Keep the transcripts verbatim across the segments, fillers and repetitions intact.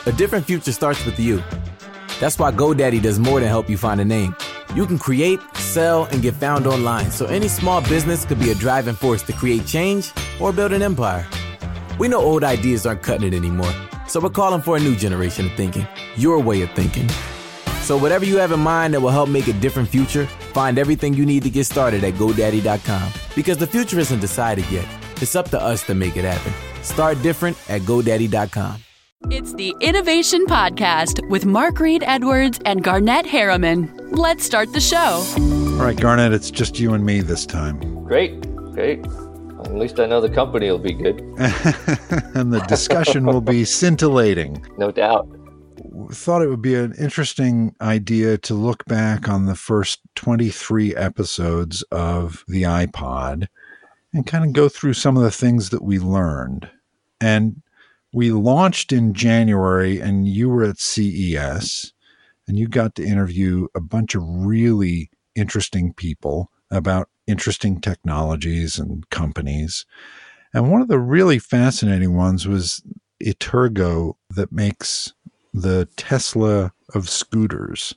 A different future starts with you. That's why GoDaddy does more than help you find a name. You can create, sell, and get found online, so any small business could be a driving force to create change or build an empire. We know old ideas aren't cutting it anymore, so we're calling for a new generation of thinking, your way of thinking. So whatever you have in mind that will help make a different future, find everything you need to get started at GoDaddy dot com. Because the future isn't decided yet. It's up to us to make it happen. Start different at GoDaddy dot com. It's the Innovation Podcast with Mark Reed Edwards and Garnett Harriman. Let's start the show. All right, Garnett, it's just you and me this time. Great, great. At least I know the company will be good. And the discussion will be scintillating. No doubt. Thought it would be an interesting idea to look back on the first twenty-three episodes of the iPod and kind of go through some of the things that we learned. And we launched in January, and you were at C E S, and you got to interview a bunch of really interesting people about interesting technologies and companies. And one of the really fascinating ones was Itergo, that makes the Tesla of scooters.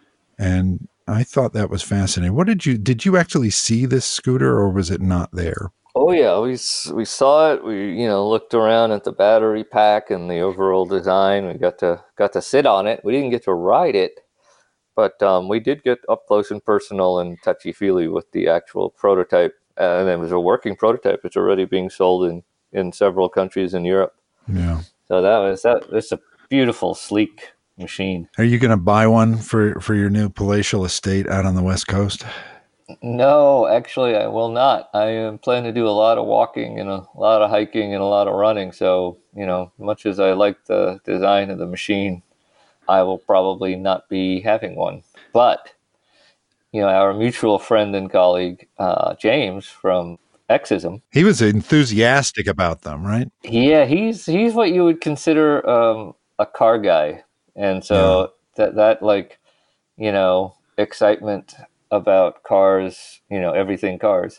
And I thought that was fascinating. What did you, did you actually see this scooter, or was it not there? Oh yeah, we we saw it. We you know looked around at the battery pack and the overall design. We got to got to sit on it. We didn't get to ride it, but um, we did get up close and personal and touchy feely with the actual prototype. Uh, and it was a working prototype. It's already being sold in, in several countries in Europe. Yeah. So that was that. It's a beautiful, sleek machine. Are you going to buy one for for your new palatial estate out on the West Coast? No, actually, I will not. I am planning to do a lot of walking and a lot of hiking and a lot of running. So, you know, much as I like the design of the machine, I will probably not be having one. But, you know, our mutual friend and colleague, uh, James from Exism. He was enthusiastic about them, right? Yeah, he's he's what you would consider um, a car guy. And so yeah. that, that, like, you know, excitement about cars, you know, everything cars,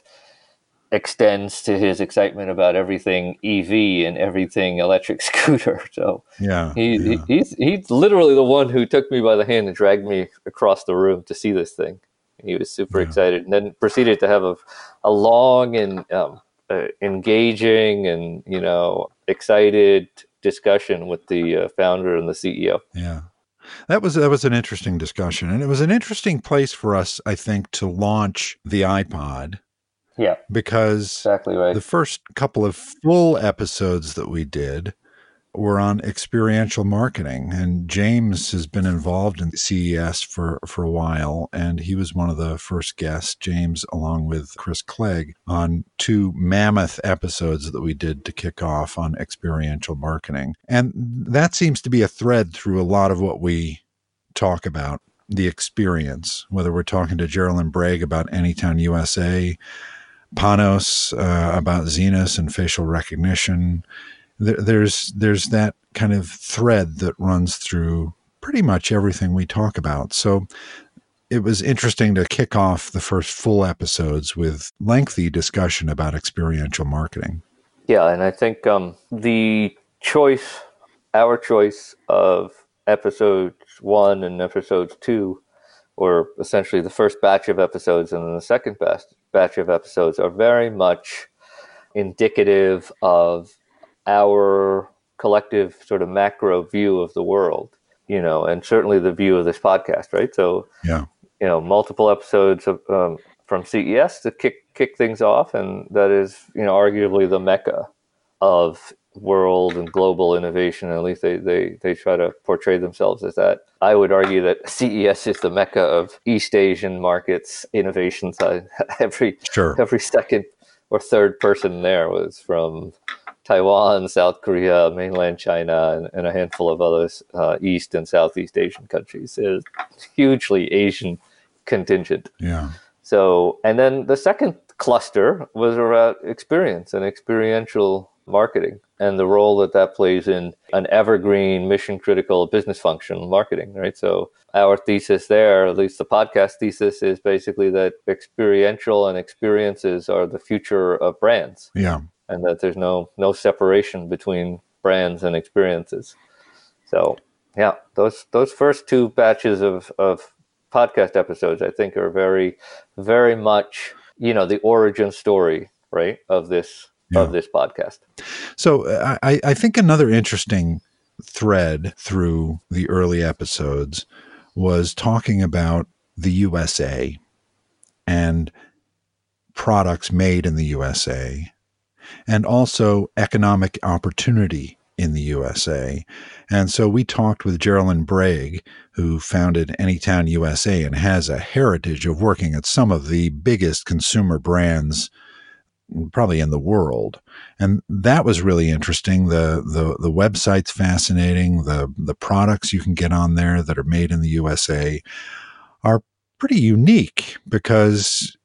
extends to his excitement about everything E V and everything electric scooter. So yeah, he, yeah. he he's he's literally the one who took me by the hand and dragged me across the room to see this thing. He was super yeah. excited, and then proceeded to have a a long and um, uh, engaging and you know excited discussion with the uh, founder and the C E O. Yeah. That was that was an interesting discussion, and it was an interesting place for us, I think, to launch the iPod. Yeah, because exactly right. The first couple of full episodes that we did were on experiential marketing, and James has been involved in C E S for for a while, and he was one of the first guests. James, along with Chris Clegg, on two mammoth episodes that we did to kick off on experiential marketing, and that seems to be a thread through a lot of what we talk about, the experience. Whether we're talking to Geraldine Bragg about Anytown U S A, Panos uh, about Zenos and facial recognition. There's there's that kind of thread that runs through pretty much everything we talk about. So it was interesting to kick off the first full episodes with lengthy discussion about experiential marketing. Yeah, and I think um, the choice, our choice of episodes one and episodes two, or essentially the first batch of episodes and then the second batch, batch of episodes, are very much indicative of our collective sort of macro view of the world, you know, and certainly the view of this podcast, right? So, yeah, you know, multiple episodes of, um, from C E S to kick kick things off, and that is, you know, arguably the mecca of world and global innovation. At least they, they, they try to portray themselves as that. I would argue that C E S is the mecca of East Asian markets innovation side. every sure. every second or third person there was from Taiwan, South Korea, mainland China, and, and a handful of others, uh, East and Southeast Asian countries. It is hugely Asian contingent. Yeah. So, and then the second cluster was around experience and experiential marketing and the role that that plays in an evergreen, mission-critical business function, marketing, right? So our thesis there, at least the podcast thesis, is basically that experiential and experiences are the future of brands. Yeah. And that there's no no separation between brands and experiences. So yeah, those those first two batches of, of podcast episodes, I think, are very, very much, you know, the origin story, right, of this yeah. of this podcast. So I, I think another interesting thread through the early episodes was talking about the U S A and products made in the U S A, and also economic opportunity in the U S A. And so we talked with Geraldine Bragg, who founded Anytown U S A and has a heritage of working at some of the biggest consumer brands probably in the world. And that was really interesting. The the the website's fascinating. The the products you can get on there that are made in the U S A are pretty unique because,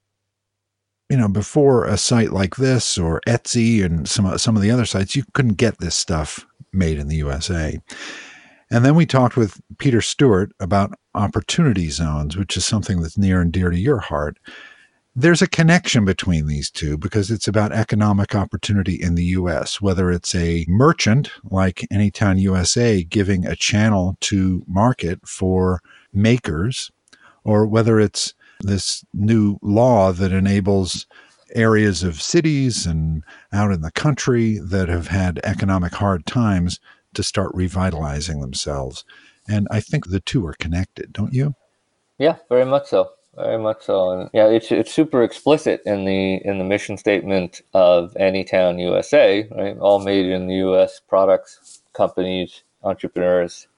you know, before a site like this or Etsy and some some of the other sites, you couldn't get this stuff made in the U S A. And then we talked with Peter Stewart about opportunity zones, which is something that's near and dear to your heart. There's a connection between these two because it's about economic opportunity in the U S, whether it's a merchant like Anytown U S A giving a channel to market for makers, or whether it's this new law that enables areas of cities and out in the country that have had economic hard times to start revitalizing themselves. And I think the two are connected, don't you? Yeah, very much so. Very much so. And yeah, it's it's super explicit in the in the mission statement of Anytown U S A, right? All made in the U S products, companies, entrepreneurs.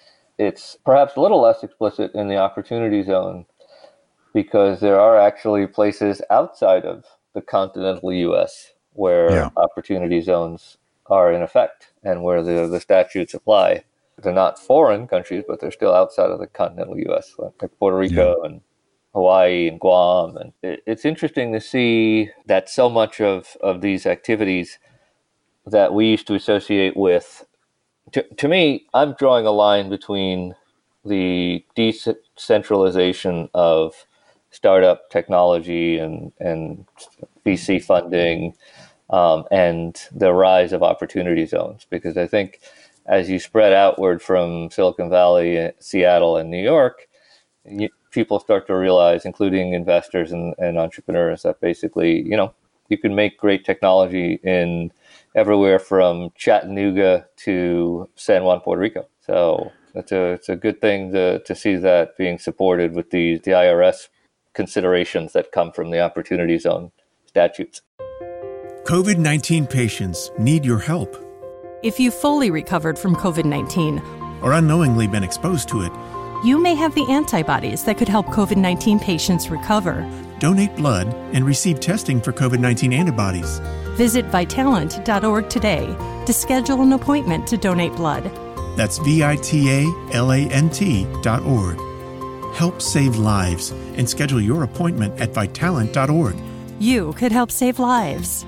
It's perhaps a little less explicit in the opportunity zone because there are actually places outside of the continental U S where yeah. opportunity zones are in effect and where the, the statutes apply. They're not foreign countries, but they're still outside of the continental U S, like Puerto Rico yeah. and Hawaii and Guam. And it, it's interesting to see that so much of, of these activities that we used to associate with, to, to me, I'm drawing a line between the decentralization of startup technology and, and V C funding um, and the rise of opportunity zones. Because I think as you spread outward from Silicon Valley, Seattle, and New York, you, people start to realize, including investors and, and entrepreneurs, that basically, you know, you can make great technology in everywhere from Chattanooga to San Juan, Puerto Rico. So it's a it's a good thing to to see that being supported with the the I R S considerations that come from the Opportunity Zone statutes. COVID nineteen patients need your help. If you've fully recovered from COVID nineteen or unknowingly been exposed to it, you may have the antibodies that could help COVID nineteen patients recover. Donate blood and receive testing for COVID nineteen antibodies. Visit Vitalant dot org today to schedule an appointment to donate blood. That's V I T A L A N T dot org. Help save lives and schedule your appointment at Vitalant dot org. You could help save lives.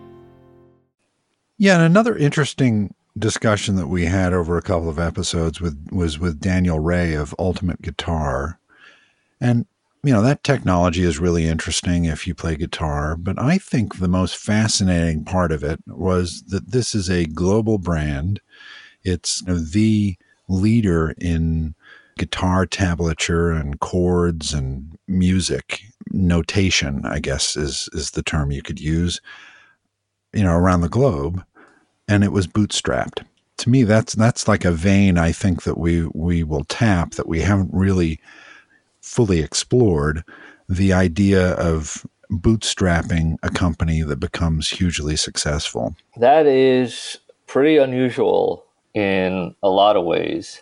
Yeah, and another interesting discussion that we had over a couple of episodes with was with Daniel Ray of Ultimate Guitar. And, you know, that technology is really interesting if you play guitar, but I think the most fascinating part of it was that this is a global brand. It's you know, the leader in guitar tablature and chords and music notation, I guess is is the term you could use, you know, around the globe. And it was bootstrapped. To me, that's that's like a vein I think that we we will tap that we haven't really fully explored, the idea of bootstrapping a company that becomes hugely successful. That is pretty unusual in a lot of ways.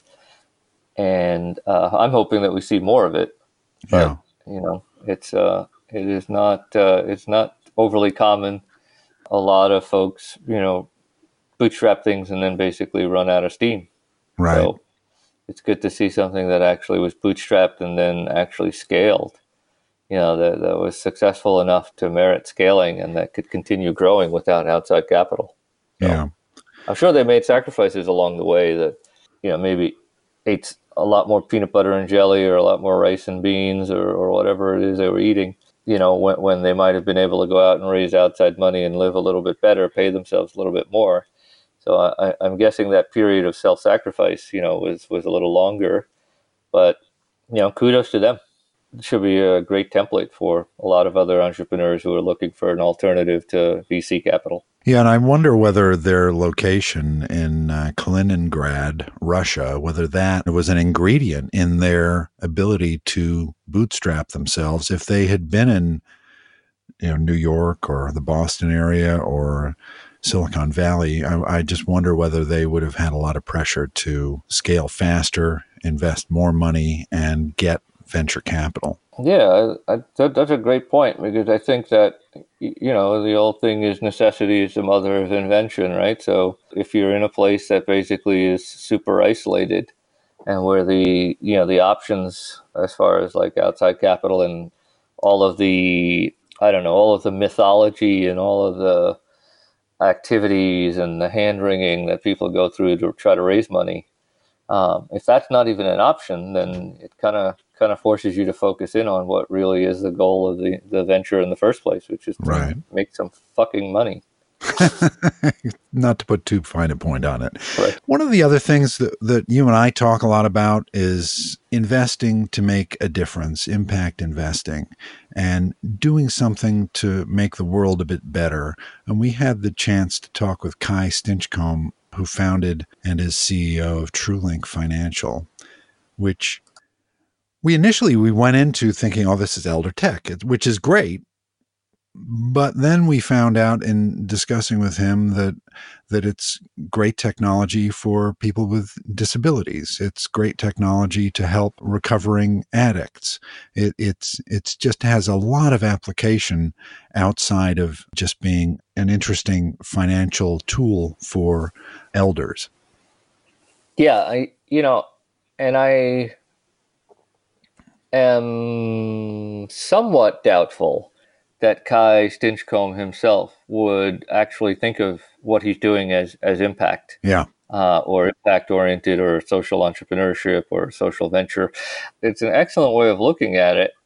And uh, I'm hoping that we see more of it. But, yeah. you know, it's uh, it is not uh, it's not overly common. A lot of folks, you know, bootstrap things and then basically run out of steam. Right. So it's good to see something that actually was bootstrapped and then actually scaled, you know, that, that was successful enough to merit scaling and that could continue growing without outside capital. So yeah. I'm sure they made sacrifices along the way that, you know, maybe ate a lot more peanut butter and jelly or a lot more rice and beans or, or whatever it is they were eating, you know, when, when they might have been able to go out and raise outside money and live a little bit better, pay themselves a little bit more. So I, I'm guessing that period of self-sacrifice, you know, was, was a little longer. But, you know, kudos to them. It should be a great template for a lot of other entrepreneurs who are looking for an alternative to V C capital. Yeah, and I wonder whether their location in uh, Kaliningrad, Russia, whether that was an ingredient in their ability to bootstrap themselves. If they had been in, you know, New York or the Boston area or Silicon Valley, I, I just wonder whether they would have had a lot of pressure to scale faster, invest more money, and get venture capital. Yeah, I, I, that, that's a great point, because I think that, you know, the old thing is necessity is the mother of invention, right? So if you're in a place that basically is super isolated and where the, you know, the options as far as like outside capital and all of the, I don't know, all of the mythology and all of the activities and the hand-wringing that people go through to try to raise money, um, if that's not even an option, then it kind of kind of forces you to focus in on what really is the goal of the, the venture in the first place, which is to right. make some fucking money. Not to put too fine a point on it. Right. One of the other things that, that you and I talk a lot about is investing to make a difference, impact investing, and doing something to make the world a bit better. And we had the chance to talk with Kai Stinchcomb, who founded and is C E O of TrueLink Financial, which we initially we went into thinking, oh, this is elder tech, which is great. But then we found out in discussing with him that that it's great technology for people with disabilities. It's great technology to help recovering addicts. It, it's it's just has a lot of application outside of just being an interesting financial tool for elders. Yeah, I you know, and I am somewhat doubtful that Kai Stinchcomb himself would actually think of what he's doing as, as impact. Yeah. Uh, or impact-oriented or social entrepreneurship or social venture. It's an excellent way of looking at it.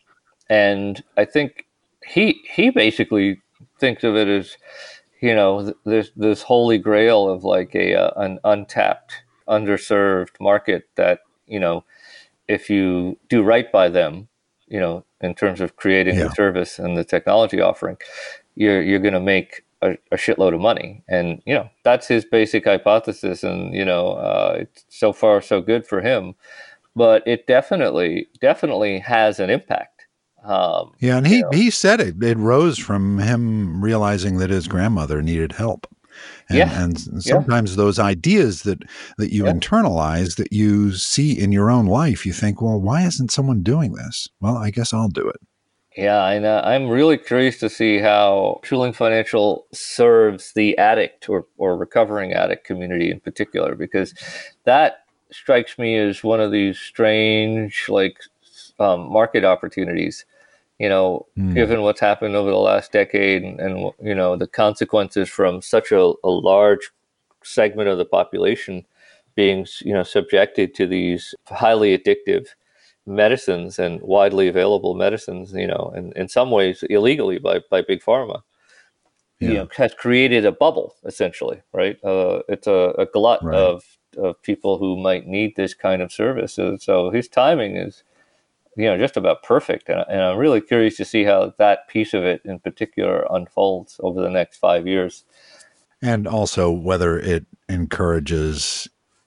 And I think he he basically thinks of it as, you know, this this holy grail of like a uh, an untapped, underserved market that, you know, if you do right by them, you know, in terms of creating yeah. the service and the technology offering, you're you're going to make a, a shitload of money. And, you know, that's his basic hypothesis. And, you know, uh, it's so far so good for him. But it definitely, definitely has an impact. Um, yeah, and he, you know. he said it. It rose from him realizing that his grandmother needed help. And, yeah. and sometimes yeah. those ideas that, that you yeah. internalize, that you see in your own life, you think, well, why isn't someone doing this? Well, I guess I'll do it. Yeah, and uh, I'm really curious to see how TrueLink Financial serves the addict or, or recovering addict community in particular, because that strikes me as one of these strange, like, um, market opportunities. You know, mm. given what's happened over the last decade and, and you know, the consequences from such a, a large segment of the population being, you know, subjected to these highly addictive medicines and widely available medicines, you know, and in some ways illegally by, by Big Pharma, yeah. you know, has created a bubble, essentially, right? Uh, it's a, a glut right. of, of people who might need this kind of service. So, so his timing is, you know, just about perfect. And, and I'm really curious to see how that piece of it in particular unfolds over the next five years. And also whether it encourages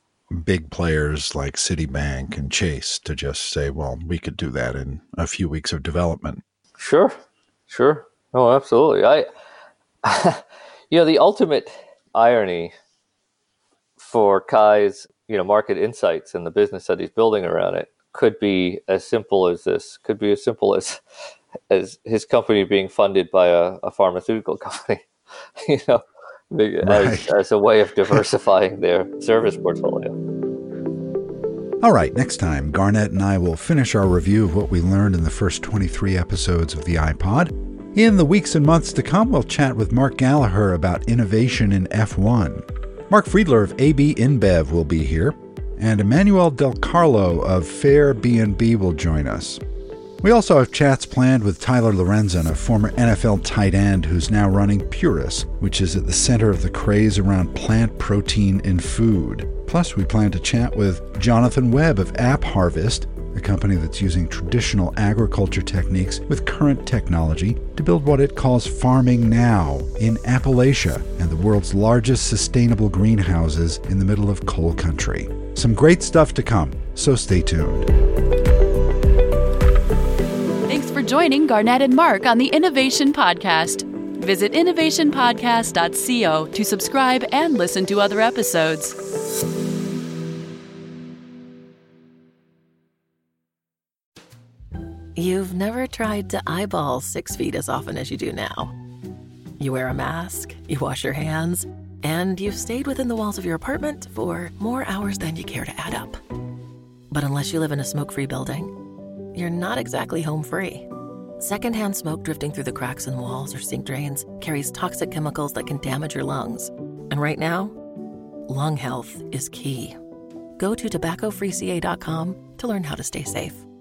big players like Citibank and Chase to just say, well, we could do that in a few weeks of development. Sure. Sure. Oh, absolutely. I, you know, the ultimate irony for Kai's, you know, market insights and the business that he's building around it could be as simple as this, could be as simple as as his company being funded by a, a pharmaceutical company, you know, as, right. as a way of diversifying their service portfolio. All right, next time, Garnett and I will finish our review of what we learned in the first twenty-three episodes of the iPod. In the weeks and months to come, we'll chat with Mark Gallagher about innovation in F one. Mark Friedler of A B InBev will be here. And Emmanuel Del Carlo of Fair B and B will join us. We also have chats planned with Tyler Lorenzen, a former N F L tight end who's now running Purus, which is at the center of the craze around plant protein in food. Plus, we plan to chat with Jonathan Webb of App Harvest, a company that's using traditional agriculture techniques with current technology to build what it calls Farming Now in Appalachia and the world's largest sustainable greenhouses in the middle of coal country. Some great stuff to come, so stay tuned. Thanks for joining Garnett and Mark on the Innovation Podcast. Visit innovation podcast dot co to subscribe and listen to other episodes. You've never tried to eyeball six feet as often as you do now. You wear a mask, you wash your hands, and you've stayed within the walls of your apartment for more hours than you care to add up. But unless you live in a smoke-free building, you're not exactly home free. Secondhand smoke drifting through the cracks in walls or sink drains carries toxic chemicals that can damage your lungs. And right now, lung health is key. Go to tobacco free c a dot com to learn how to stay safe.